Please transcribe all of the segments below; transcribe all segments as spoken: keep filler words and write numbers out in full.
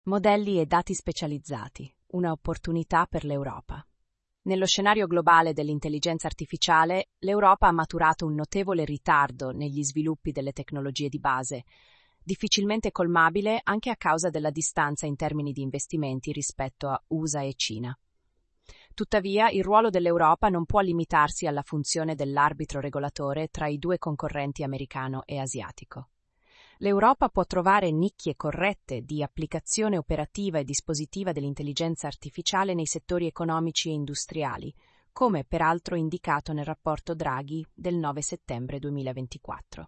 Modelli e dati specializzati, una opportunità per l'Europa. Nello scenario globale dell'intelligenza artificiale, l'Europa ha maturato un notevole ritardo negli sviluppi delle tecnologie di base, difficilmente colmabile anche a causa della distanza in termini di investimenti rispetto a U S A e Cina. Tuttavia, il ruolo dell'Europa non può limitarsi alla funzione dell'arbitro regolatore tra i due concorrenti americano e asiatico. L'Europa può trovare nicchie corrette di applicazione operativa e dispositiva dell'intelligenza artificiale nei settori economici e industriali, come peraltro indicato nel rapporto Draghi del nove settembre duemilaventiquattro.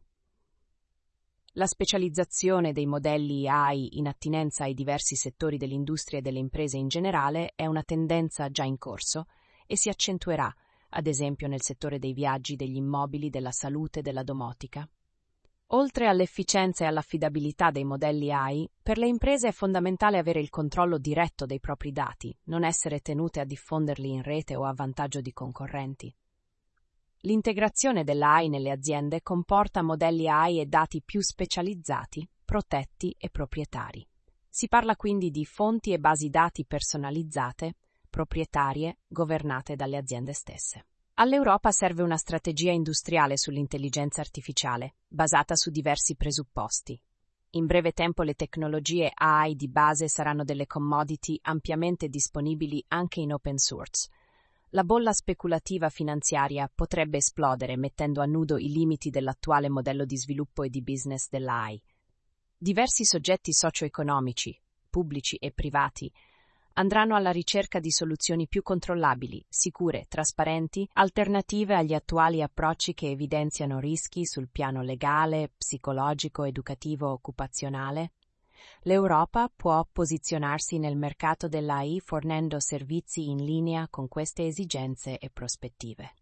La specializzazione dei modelli A I in attinenza ai diversi settori dell'industria e delle imprese in generale è una tendenza già in corso e si accentuerà, ad esempio nel settore dei viaggi, degli immobili, della salute e della domotica. Oltre all'efficienza e all'affidabilità dei modelli A I, per le imprese è fondamentale avere il controllo diretto dei propri dati, non essere tenute a diffonderli in rete o a vantaggio di concorrenti. L'integrazione dell'A I nelle aziende comporta modelli A I e dati più specializzati, protetti e proprietari. Si parla quindi di fonti e basi dati personalizzate, proprietarie, governate dalle aziende stesse. All'Europa serve una strategia industriale sull'intelligenza artificiale, basata su diversi presupposti. In breve tempo le tecnologie A I di base saranno delle commodity ampiamente disponibili anche in open source. La bolla speculativa finanziaria potrebbe esplodere mettendo a nudo i limiti dell'attuale modello di sviluppo e di business dell'A I. Diversi soggetti socio-economici, pubblici e privati, andranno alla ricerca di soluzioni più controllabili, sicure, trasparenti, alternative agli attuali approcci che evidenziano rischi sul piano legale, psicologico, educativo, occupazionale. L'Europa può posizionarsi nel mercato dell'A I fornendo servizi in linea con queste esigenze e prospettive.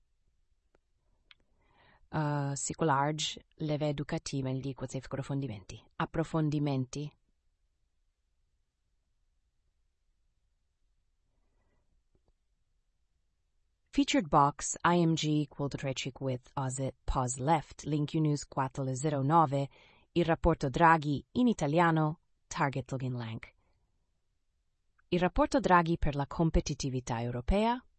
Uh, Psicolarge, leve educative di questi approfondimenti. Approfondimenti. Featured box I M G quadratic with osit pause left link news quattro zero nove il rapporto Draghi in italiano target login link. Il rapporto Draghi per la competitività europea